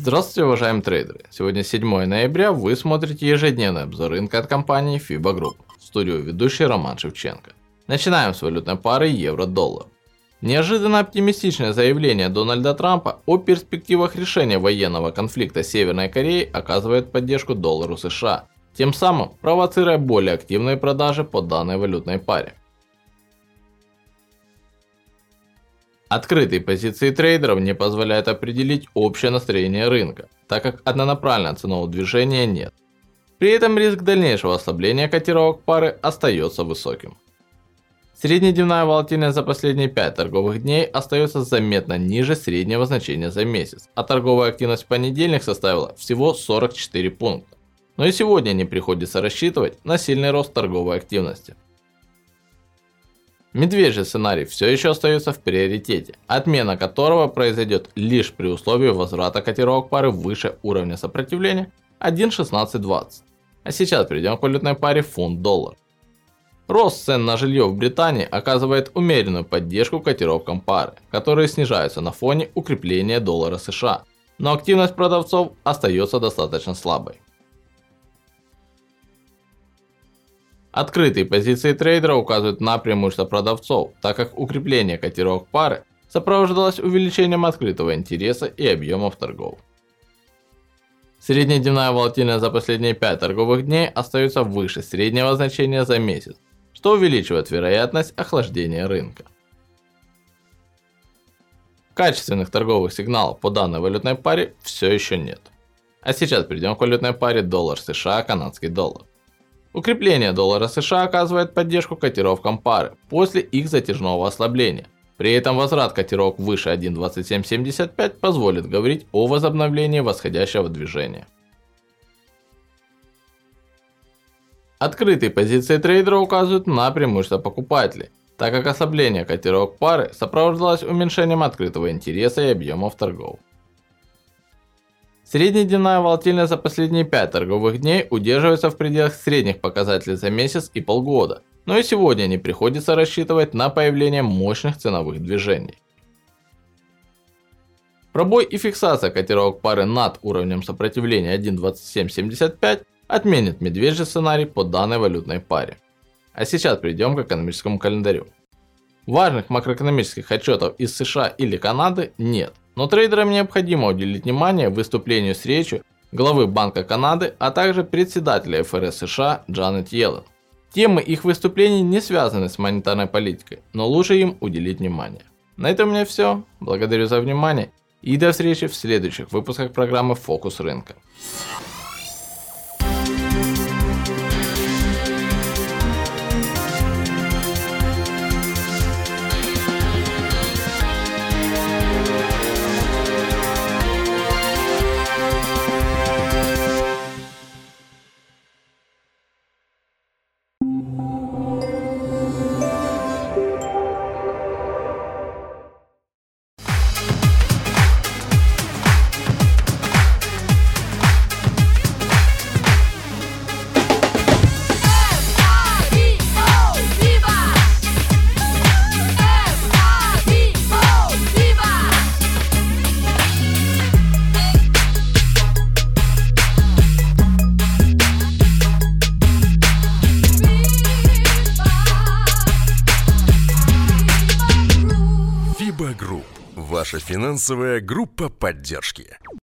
Здравствуйте, уважаемые трейдеры! Сегодня 7 ноября, вы смотрите ежедневный обзор рынка от компании FIBA Group. В студию ведущий Роман Шевченко. Начинаем с валютной пары евро-доллар. Неожиданно оптимистичное заявление Дональда Трампа о перспективах решения военного конфликта с Северной Кореей оказывает поддержку доллару США, тем самым провоцируя более активные продажи по данной валютной паре. Открытые позиции трейдеров не позволяют определить общее настроение рынка, так как однонаправленного ценового движения нет. При этом риск дальнейшего ослабления котировок пары остается высоким. Среднедневная волатильность за последние 5 торговых дней остается заметно ниже среднего значения за месяц, а торговая активность в понедельник составила всего 44 пункта. Но и сегодня не приходится рассчитывать на сильный рост торговой активности. Медвежий сценарий все еще остается в приоритете, отмена которого произойдет лишь при условии возврата котировок пары выше уровня сопротивления 1.1620. А сейчас перейдем к валютной паре фунт-доллар. Рост цен на жилье в Британии оказывает умеренную поддержку котировкам пары, которые снижаются на фоне укрепления доллара США, но активность продавцов остается достаточно слабой. Открытые позиции трейдера указывают на преимущество продавцов, так как укрепление котировок пары сопровождалось увеличением открытого интереса и объемов торгов. Среднедневная волатильность за последние 5 торговых дней остается выше среднего значения за месяц, что увеличивает вероятность охлаждения рынка. Качественных торговых сигналов по данной валютной паре все еще нет. А сейчас перейдем к валютной паре доллар США, канадский доллар. Укрепление доллара США оказывает поддержку котировкам пары после их затяжного ослабления. При этом возврат котировок выше 1.2775 позволит говорить о возобновлении восходящего движения. Открытые позиции трейдера указывают на преимущество покупателей, так как ослабление котировок пары сопровождалось уменьшением открытого интереса и объемов торгов. Среднедневная волатильность за последние 5 торговых дней удерживается в пределах средних показателей за месяц и полгода, но и сегодня не приходится рассчитывать на появление мощных ценовых движений. Пробой и фиксация котировок пары над уровнем сопротивления 1.2775 отменит медвежий сценарий по данной валютной паре. А сейчас перейдем к экономическому календарю. Важных макроэкономических отчетов из США или Канады нет. Но трейдерам необходимо уделить внимание выступлению с речью главы Банка Канады, а также председателя ФРС США Джанет Йеллен. Темы их выступлений не связаны с монетарной политикой, но лучше им уделить внимание. На этом у меня все. Благодарю за внимание и до встречи в следующих выпусках программы «Фокус рынка». FIBA Group – ваша финансовая группа поддержки.